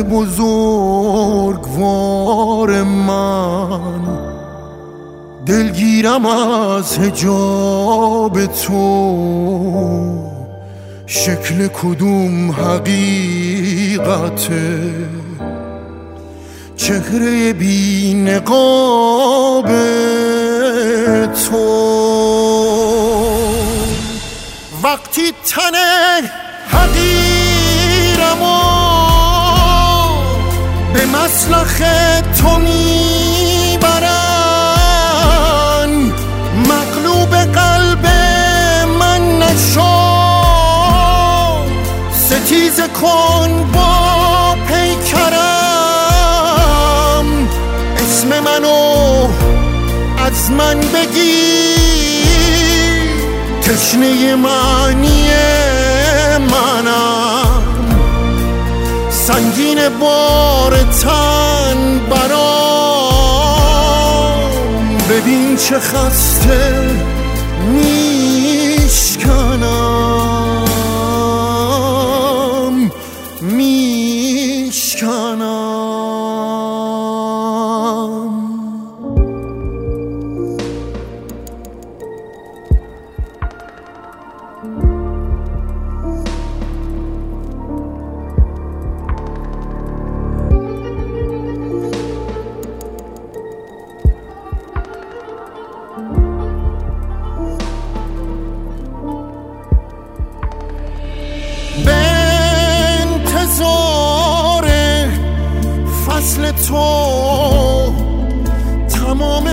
بزرگوار من، دلگیرم از حجاب تو، شکل کدوم حقیقته؟ چهره بی نقاب تو. وقتی تن حقیرمو به مسلخ تو میبرن، مغلوب قلب من نشو، ستیزه کن با پیکرم، اسم منو از من بگیر، تشنه معنی منم، سنگین بار تن برام، ببین چه خسته میشکنم میشکنم. فصل تو تمام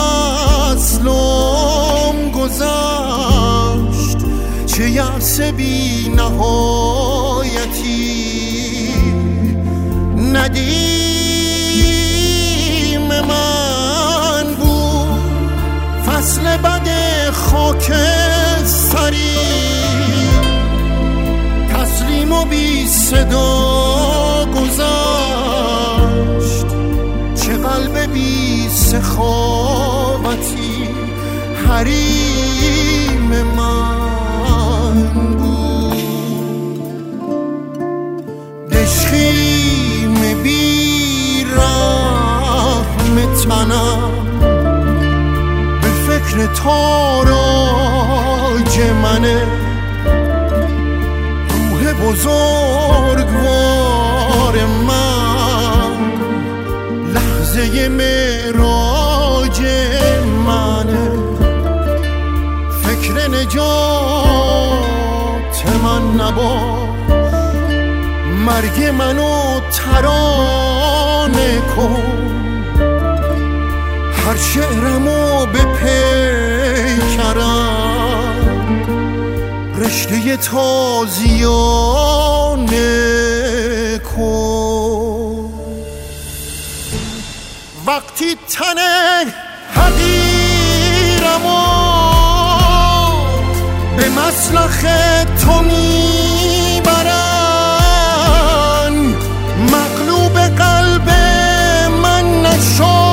فصلم گذشت، چه یأس بی نهایتی ندیم من بود، فصل بد خاک سری تسلیم و بی صدا گذشت، چه قلب بی سخاوتی حریم من بود، دشخیم بی رحم تنم به فکر تاراج منه، روح بزرگوار من لحظه معراج منه، فکر نجات من نباش، مرگ منو ترانه کن، هر شعرمو به پیکرم، رشته تازیانه کن. وقتی تن حقیرمو به مسلخ تو میبرن، مغلوب قلب من نشو،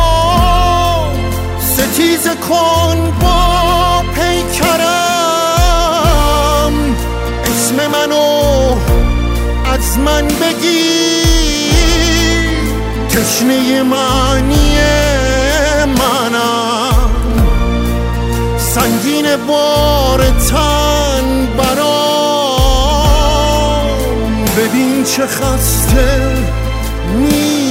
ستیزه کن با پیکرم، اسم منو از من بگیر، تشنه معنی منم، سنگین بار تن برام، ببین چه خسته